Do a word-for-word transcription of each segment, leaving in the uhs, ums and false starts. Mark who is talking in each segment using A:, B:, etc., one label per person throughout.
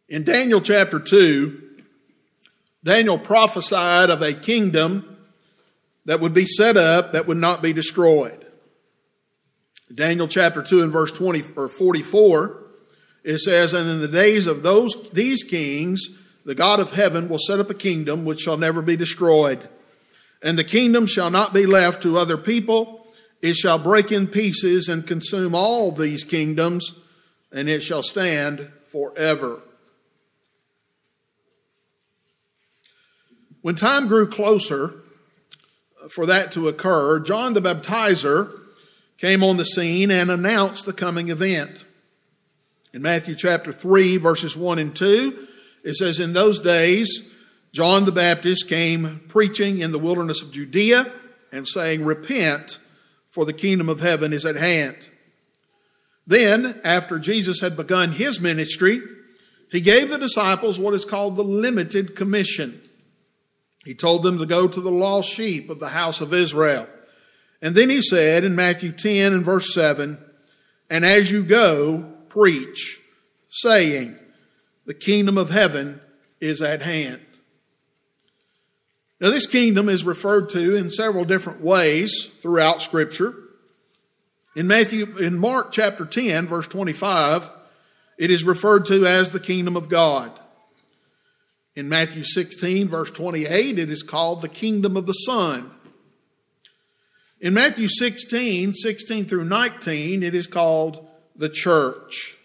A: In Daniel chapter two, Daniel prophesied of a kingdom that would be set up that would not be destroyed. Daniel chapter two and verse twenty or forty-four, it says, "And in the days of those these kings, the God of heaven will set up a kingdom which shall never be destroyed. And the kingdom shall not be left to other people. It shall break in pieces and consume all these kingdoms, and it shall stand forever." When time grew closer for that to occur, John the Baptizer came on the scene and announced the coming event. In Matthew chapter three, verses one and two, it says, "In those days, John the Baptist came preaching in the wilderness of Judea and saying, 'Repent, for the kingdom of heaven is at hand.' Then, after Jesus had begun his ministry, he gave the disciples what is called the limited commission. He told them to go to the lost sheep of the house of Israel. And then he said in Matthew ten and verse seven, 'And as you go, preach, saying, the kingdom of heaven is at hand.'" Now this kingdom is referred to in several different ways throughout Scripture. In Matthew, in Mark chapter ten, verse twenty-five, it is referred to as the kingdom of God. In Matthew sixteen, verse twenty-eight, it is called the kingdom of the Son. In Matthew sixteen, sixteen through nineteen, it is called the church.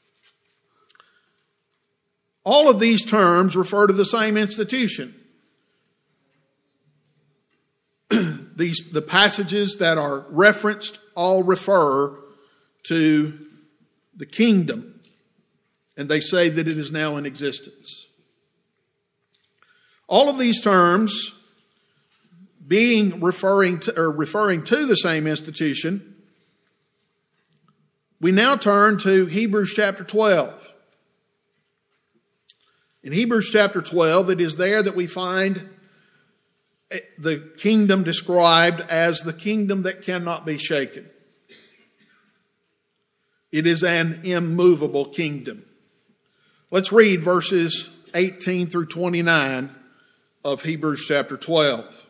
A: All of these terms refer to the same institution. These, the passages that are referenced all refer to the kingdom, and they say that it is now in existence. All of these terms being referring to, or referring to the same institution, we now turn to Hebrews chapter twelve. In Hebrews chapter twelve, it is there that we find the kingdom described as the kingdom that cannot be shaken. It is an immovable kingdom. Let's read verses eighteen through twenty-nine of Hebrews chapter twelve.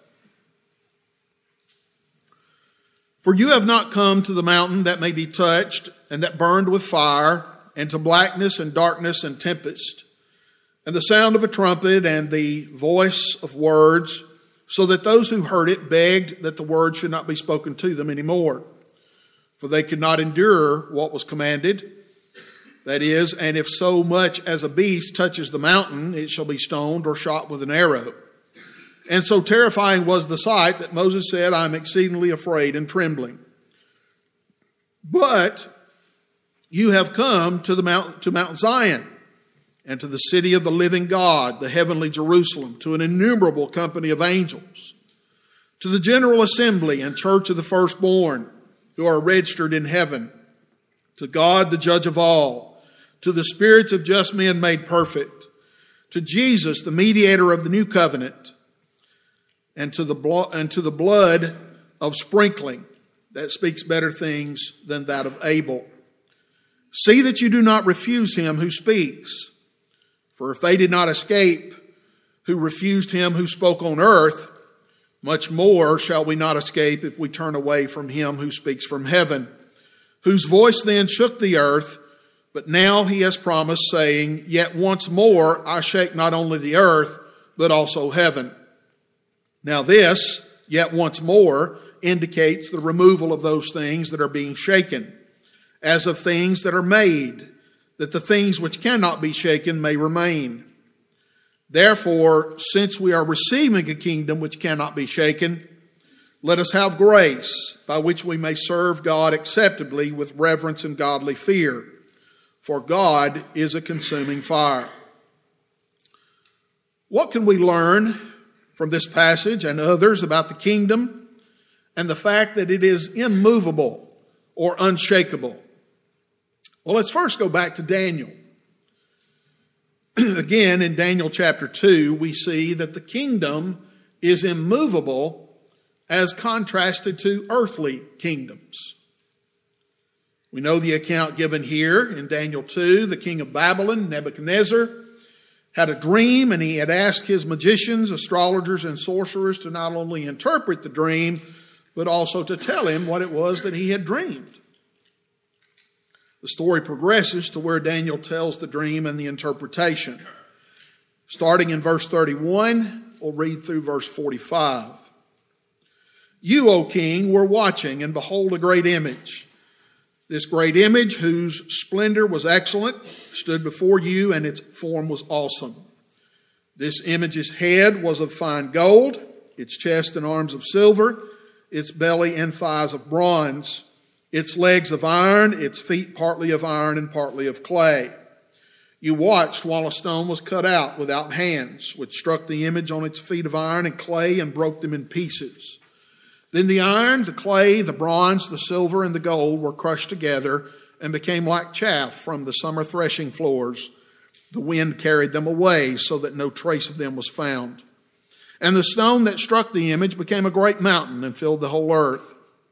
A: "For you have not come to the mountain that may be touched and that burned with fire, and to blackness and darkness and tempest, and the sound of a trumpet and the voice of words, so that those who heard it begged that the word should not be spoken to them anymore. For they could not endure what was commanded. That is, and if so much as a beast touches the mountain, it shall be stoned or shot with an arrow. And so terrifying was the sight that Moses said, 'I am exceedingly afraid and trembling.' But you have come to the mount, to Mount Zion, and to the city of the living God, the heavenly Jerusalem, to an innumerable company of angels, to the general assembly and church of the firstborn who are registered in heaven, to God the judge of all, to the spirits of just men made perfect, to Jesus the mediator of the new covenant, and to the blo- and to the blood of sprinkling that speaks better things than that of Abel. See that you do not refuse him who speaks. For if they did not escape who refused him who spoke on earth, much more shall we not escape if we turn away from him who speaks from heaven, whose voice then shook the earth, but now he has promised, saying, 'Yet once more I shake not only the earth, but also heaven.' Now this, yet once more, indicates the removal of those things that are being shaken, as of things that are made, that the things which cannot be shaken may remain. Therefore, since we are receiving a kingdom which cannot be shaken, let us have grace by which we may serve God acceptably with reverence and godly fear. For God is a consuming fire." What can we learn from this passage and others about the kingdom and the fact that it is immovable or unshakable? Well, let's first go back to Daniel. Again, in Daniel chapter two, we see that the kingdom is immovable as contrasted to earthly kingdoms. We know the account given here in Daniel two. The king of Babylon, Nebuchadnezzar, had a dream, and he had asked his magicians, astrologers, and sorcerers to not only interpret the dream, but also to tell him what it was that he had dreamed. The story progresses to where Daniel tells the dream and the interpretation. Starting in verse thirty-one, we'll read through verse forty-five. You, O king, were watching, and behold, a great image. This great image, whose splendor was excellent, stood before you, and its form was awesome. This image's head was of fine gold, its chest and arms of silver, its belly and thighs of bronze, its legs of iron, its feet partly of iron and partly of clay. You watched while a stone was cut out without hands, which struck the image on its feet of iron and clay and broke them in pieces. Then the iron, the clay, the bronze, the silver, and the gold were crushed together and became like chaff from the summer threshing floors. The wind carried them away so that no trace of them was found. And the stone that struck the image became a great mountain and filled the whole earth.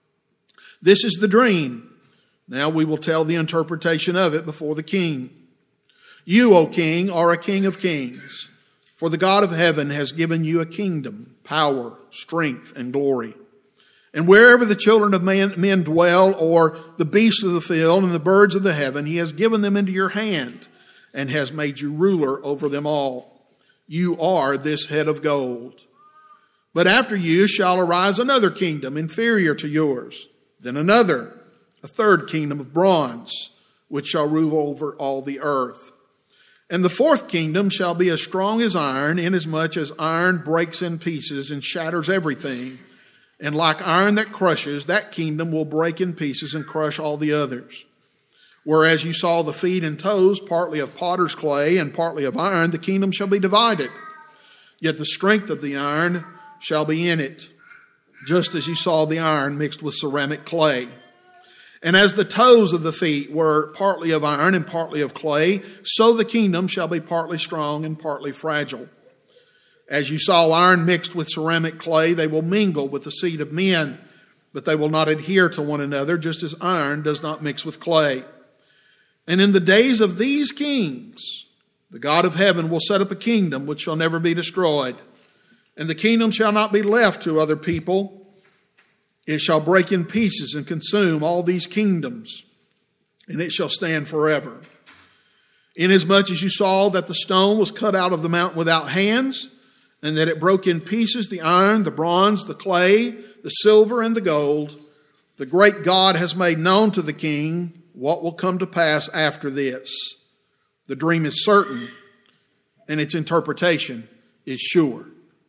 A: This is the dream. Now we will tell the interpretation of it before the king. You, O king, are a king of kings, for the God of heaven has given you a kingdom, power, strength, and glory. And wherever the children of man, men dwell, or the beasts of the field and the birds of the heaven, he has given them into your hand and has made you ruler over them all. You are this head of gold. But after you shall arise another kingdom inferior to yours, then another, a third kingdom of bronze, which shall rule over all the earth. And the fourth kingdom shall be as strong as iron, inasmuch as iron breaks in pieces and shatters everything. And like iron that crushes, that kingdom will break in pieces and crush all the others. Whereas you saw the feet and toes, partly of potter's clay and partly of iron, the kingdom shall be divided. Yet the strength of the iron shall be in it, just as you saw the iron mixed with ceramic clay. And as the toes of the feet were partly of iron and partly of clay, so the kingdom shall be partly strong and partly fragile. As you saw iron mixed with ceramic clay, they will mingle with the seed of men, but they will not adhere to one another, just as iron does not mix with clay. And in the days of these kings, the God of heaven will set up a kingdom which shall never be destroyed. And the kingdom shall not be left to other people. It shall break in pieces and consume all these kingdoms, and it shall stand forever. Inasmuch as you saw that the stone was cut out of the mountain without hands, and that it broke in pieces the iron, the bronze, the clay, the silver, and the gold, the great God has made known to the king what will come to pass after this. The dream is certain, and its interpretation is sure.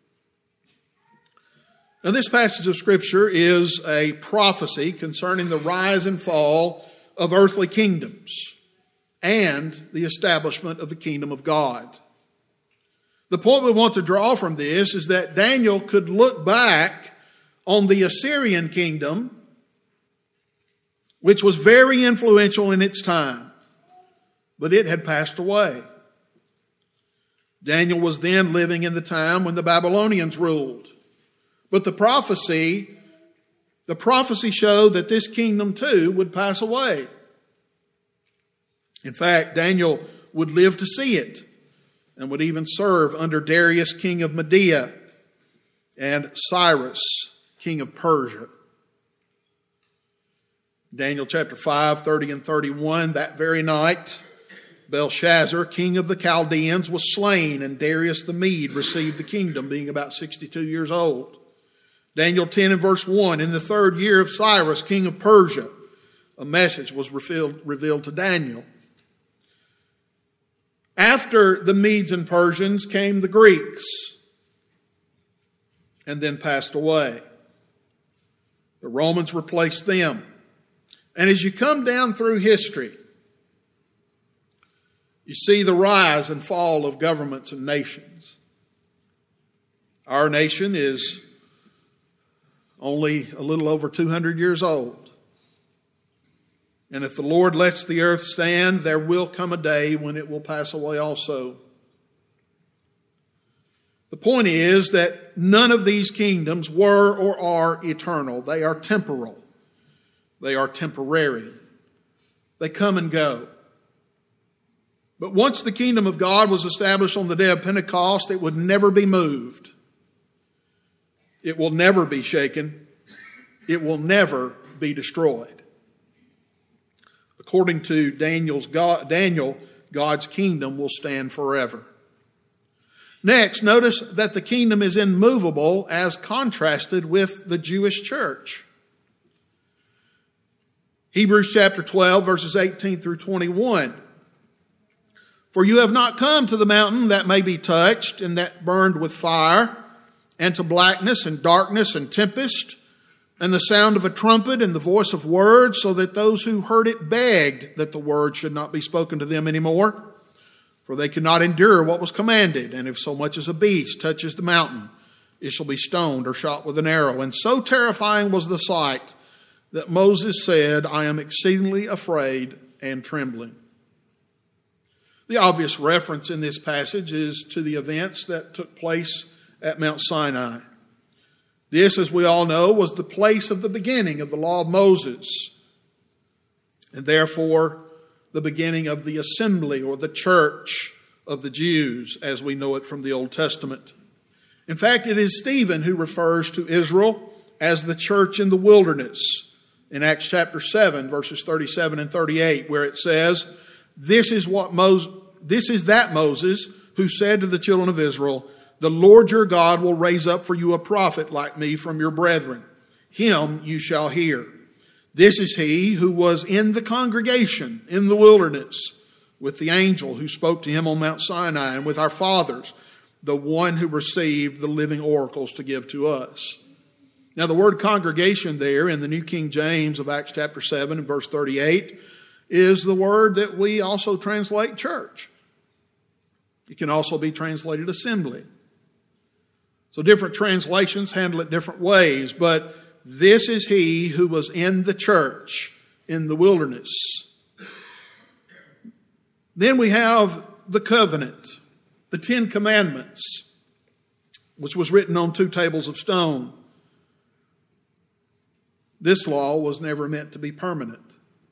A: Now, this passage of Scripture is a prophecy concerning the rise and fall of earthly kingdoms and the establishment of the kingdom of God. The point we want to draw from this is that Daniel could look back on the Assyrian kingdom, which was very influential in its time, but it had passed away. Daniel was then living in the time when the Babylonians ruled. But the prophecy, the prophecy showed that this kingdom too would pass away. In fact, Daniel would live to see it, and would even serve under Darius, king of Media, and Cyrus, king of Persia. Daniel chapter five, thirty and thirty-one, that very night, Belshazzar, king of the Chaldeans, was slain, and Darius the Mede received the kingdom, being about sixty-two years old. Daniel ten and verse one, in the third year of Cyrus, king of Persia, a message was revealed, revealed to Daniel. After the Medes and Persians came the Greeks, and then passed away. The Romans replaced them. And as you come down through history, you see the rise and fall of governments and nations. Our nation is only a little over two hundred years old. And if the Lord lets the earth stand, there will come a day when it will pass away also. The point is that none of these kingdoms were or are eternal. They are temporal. They are temporary. They come and go. But once the kingdom of God was established on the day of Pentecost, it would never be moved. It will never be shaken. It will never be destroyed. According to Daniel's God, Daniel, God's kingdom will stand forever. Next, notice that the kingdom is immovable as contrasted with the Jewish church. Hebrews chapter twelve, verses eighteen through twenty-one. For you have not come to the mountain that may be touched and that burned with fire, and to blackness and darkness and tempest, and the sound of a trumpet and the voice of words, so that those who heard it begged that the word should not be spoken to them anymore. For they could not endure what was commanded, and if so much as a beast touches the mountain, it shall be stoned or shot with an arrow. And so terrifying was the sight that Moses said, I am exceedingly afraid and trembling. The obvious reference in this passage is to the events that took place at Mount Sinai. This, as we all know, was the place of the beginning of the law of Moses, and therefore the beginning of the assembly or the church of the Jews as we know it from the Old Testament. In fact, it is Stephen who refers to Israel as the church in the wilderness in Acts chapter seven, verses thirty-seven and thirty-eight, where it says, This is what Moses, this is that Moses who said to the children of Israel, The Lord your God will raise up for you a prophet like me from your brethren. Him you shall hear. This is he who was in the congregation in the wilderness with the angel who spoke to him on Mount Sinai, and with our fathers, the one who received the living oracles to give to us. Now the word congregation there in the New King James of Acts chapter seven and verse thirty-eight is the word that we also translate church. It can also be translated assembly. So different translations handle it different ways, but this is he who was in the church in the wilderness. Then we have the covenant, the Ten Commandments, which was written on two tables of stone. This law was never meant to be permanent.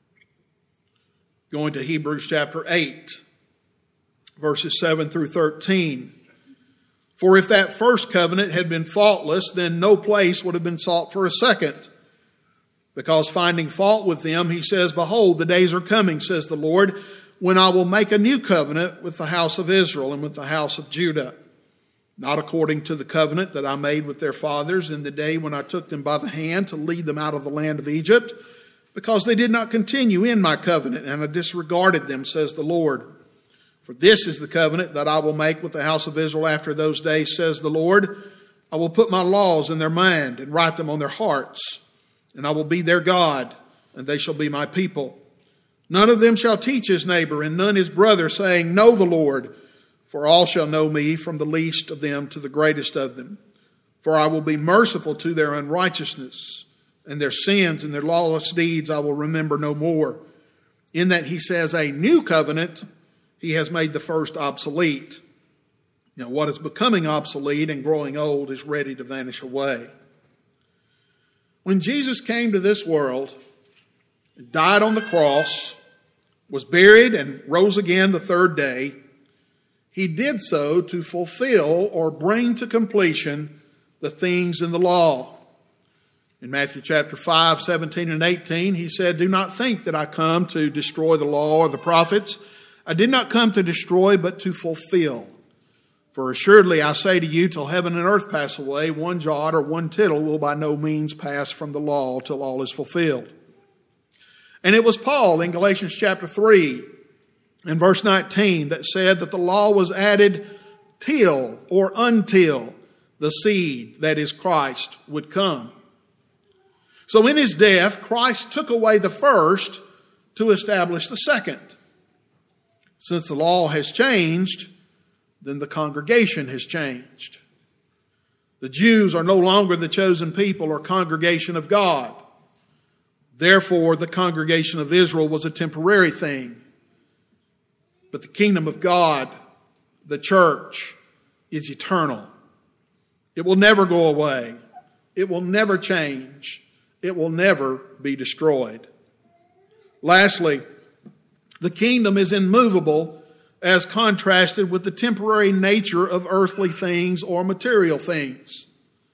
A: Going to Hebrews chapter eight, verses seven through thirteen. For if that first covenant had been faultless, then no place would have been sought for a second. Because finding fault with them, he says, Behold, the days are coming, says the Lord, when I will make a new covenant with the house of Israel and with the house of Judah. Not according to the covenant that I made with their fathers in the day when I took them by the hand to lead them out of the land of Egypt, because they did not continue in my covenant, and I disregarded them, says the Lord. For this is the covenant that I will make with the house of Israel after those days, says the Lord. I will put my laws in their mind and write them on their hearts, and I will be their God, and they shall be my people. None of them shall teach his neighbor, and none his brother, saying, Know the Lord, for all shall know me, from the least of them to the greatest of them. For I will be merciful to their unrighteousness, and their sins and their lawless deeds I will remember no more. In that he says, a new covenant, he has made the first obsolete. Now, what is becoming obsolete and growing old is ready to vanish away. When Jesus came to this world, died on the cross, was buried and rose again the third day, he did so to fulfill or bring to completion the things in the law. In Matthew chapter five, seventeen and eighteen, he said, Do not think that I come to destroy the law or the prophets. I did not come to destroy, but to fulfill. For assuredly I say to you, till heaven and earth pass away, one jot or one tittle will by no means pass from the law till all is fulfilled. And it was Paul in Galatians chapter three and verse nineteen that said that the law was added till or until the seed, that is Christ, would come. So in his death, Christ took away the first to establish the second. Since the law has changed, then the congregation has changed. The Jews are no longer the chosen people or congregation of God. Therefore, the congregation of Israel was a temporary thing. But the kingdom of God, the church, is eternal. It will never go away. It will never change. It will never be destroyed. Lastly, the kingdom is immovable as contrasted with the temporary nature of earthly things or material things.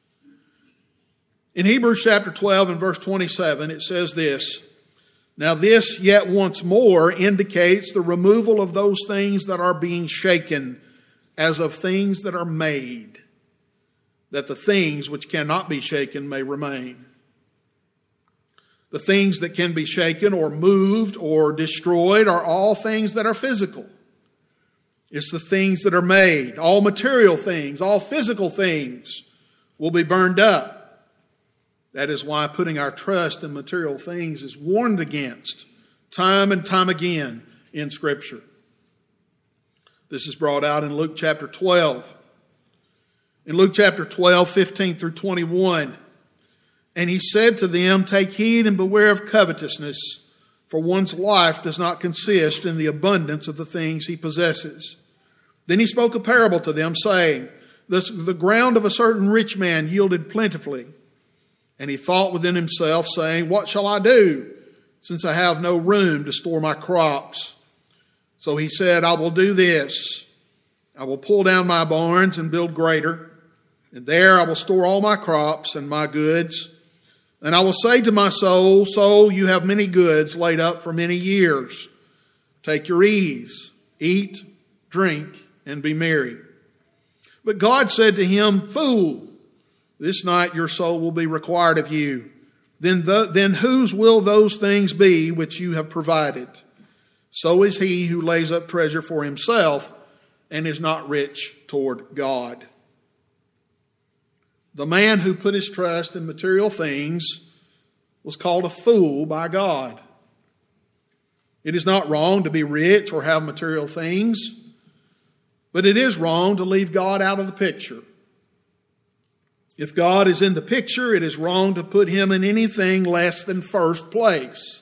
A: In Hebrews chapter twelve and verse twenty-seven, it says this, "Now this yet once more indicates the removal of those things that are being shaken, as of things that are made, that the things which cannot be shaken may remain." The things that can be shaken or moved or destroyed are all things that are physical. It's the things that are made. All material things, all physical things will be burned up. That is why putting our trust in material things is warned against time and time again in Scripture. This is brought out in Luke chapter twelve. In Luke chapter twelve, fifteen through twenty-one, "And he said to them, Take heed and beware of covetousness, for one's life does not consist in the abundance of the things he possesses. Then he spoke a parable to them, saying, The, the ground of a certain rich man yielded plentifully. And he thought within himself, saying, What shall I do, since I have no room to store my crops? So he said, I will do this. I will pull down my barns and build greater, and there I will store all my crops and my goods. And I will say to my soul, Soul, you have many goods laid up for many years. Take your ease, eat, drink, and be merry. But God said to him, Fool, this night your soul will be required of you. Then, the, then whose will those things be which you have provided? So is he who lays up treasure for himself and is not rich toward God." The man who put his trust in material things was called a fool by God. It is not wrong to be rich or have material things, but it is wrong to leave God out of the picture. If God is in the picture, it is wrong to put him in anything less than first place.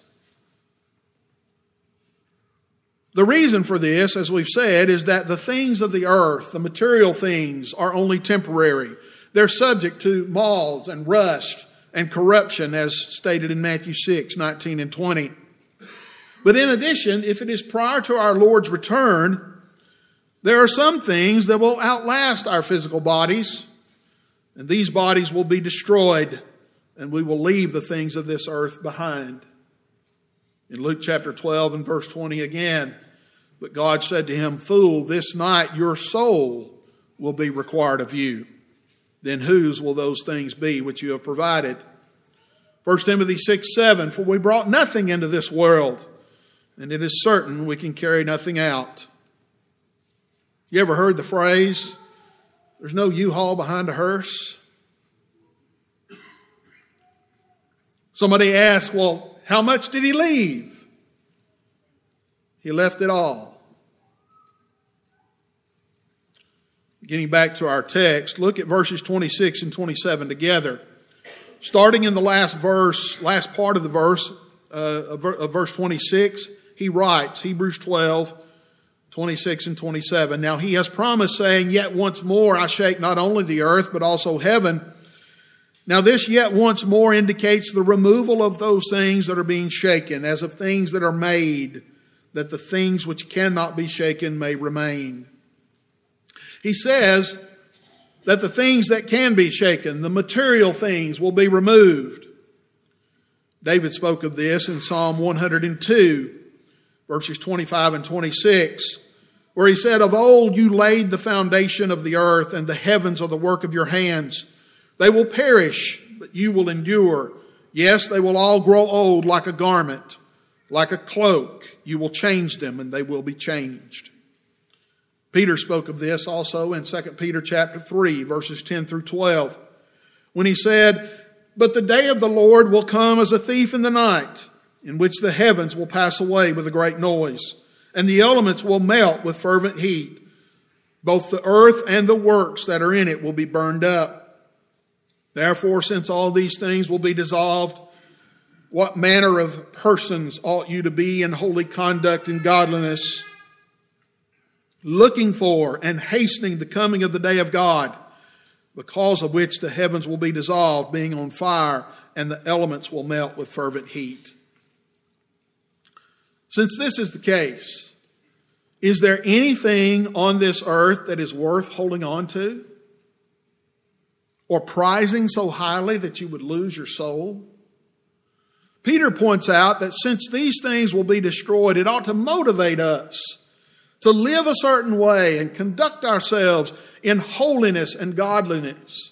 A: The reason for this, as we've said, is that the things of the earth, the material things, are only temporary. They're subject to moths and rust and corruption, as stated in Matthew six, nineteen and twenty. But in addition, if it is prior to our Lord's return, there are some things that will outlast our physical bodies, and these bodies will be destroyed, and we will leave the things of this earth behind. In Luke chapter twelve and verse twenty again, "But God said to him, Fool, this night your soul will be required of you. Then whose will those things be which you have provided?" First Timothy six, seven, "For we brought nothing into this world, and it is certain we can carry nothing out." You ever heard the phrase, there's no U-Haul behind a hearse? Somebody asked, well, how much did he leave? He left it all. Getting back to our text, look at verses twenty-six and twenty-seven together. Starting in the last verse, last part of the verse, uh, of verse twenty-six, he writes, Hebrews twelve, twenty-six and twenty-seven, "Now he has promised, saying, Yet once more I shake not only the earth, but also heaven. Now this yet once more indicates the removal of those things that are being shaken, as of things that are made, that the things which cannot be shaken may remain." He says that the things that can be shaken, the material things, will be removed. David spoke of this in Psalm one hundred two, verses twenty-five and twenty-six, where he said, "Of old you laid the foundation of the earth, and the heavens are the work of your hands. They will perish, but you will endure. Yes, they will all grow old like a garment, like a cloak. You will change them, and they will be changed." Peter spoke of this also in Second Peter chapter three, verses ten through twelve, when he said, "But the day of the Lord will come as a thief in the night, in which the heavens will pass away with a great noise, and the elements will melt with fervent heat. Both the earth and the works that are in it will be burned up. Therefore, since all these things will be dissolved, what manner of persons ought you to be in holy conduct and godliness, looking for and hastening the coming of the day of God, because of which the heavens will be dissolved, being on fire, and the elements will melt with fervent heat." Since this is the case, Is there anything on this earth that is worth holding on to? Or prizing so highly that you would lose your soul? Peter points out that since these things will be destroyed, it ought to motivate us to live a certain way and conduct ourselves in holiness and godliness.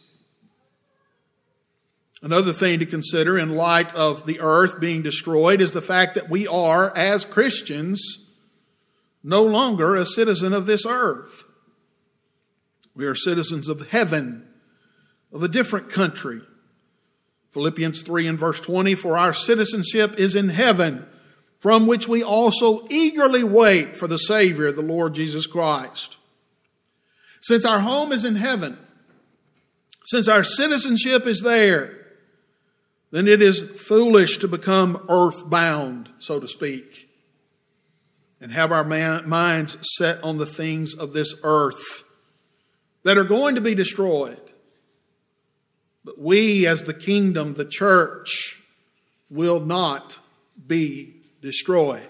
A: Another thing to consider in light of the earth being destroyed is the fact that we are, as Christians, no longer a citizen of this earth. We are citizens of heaven, of a different country. Philippians three and verse twenty, for our citizenship is in heaven, from which we also eagerly wait for the Savior, the Lord Jesus Christ. Since our home is in heaven, since our citizenship is there, then it is foolish to become earthbound, so to speak, and have our minds set on the things of this earth that are going to be destroyed. But we, as the kingdom, the church, will not be destroyed.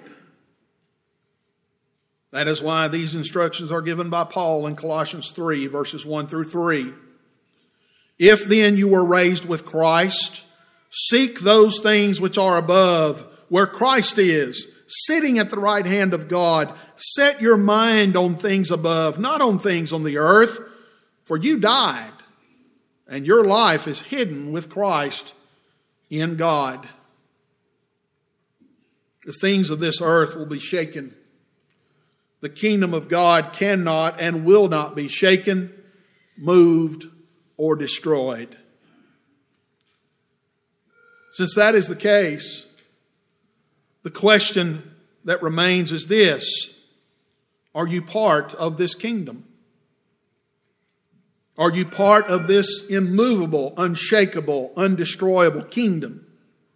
A: That is why these instructions are given by Paul in Colossians three, verses one through three. If then you were raised with Christ, seek those things which are above, where Christ is, sitting at the right hand of God. Set your mind on things above, not on things on the earth, for you died, and your life is hidden with Christ in God. The things of this earth will be shaken. The kingdom of God cannot and will not be shaken, moved, or destroyed. Since that is the case, the question that remains is this: are you part of this kingdom? Are you part of this immovable, unshakable, undestroyable kingdom?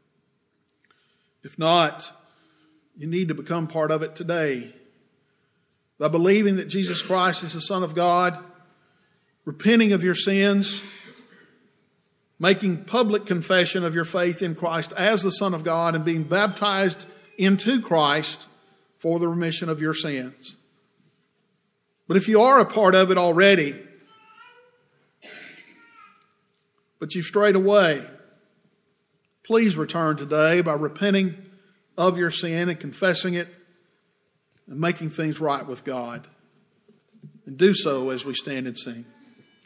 A: If not, you need to become part of it today by believing that Jesus Christ is the Son of God, repenting of your sins, making public confession of your faith in Christ as the Son of God, and being baptized into Christ for the remission of your sins. But if you are a part of it already, but you've strayed away, please return today by repenting of your sin and confessing it and making things right with God. And do so as we stand and sing.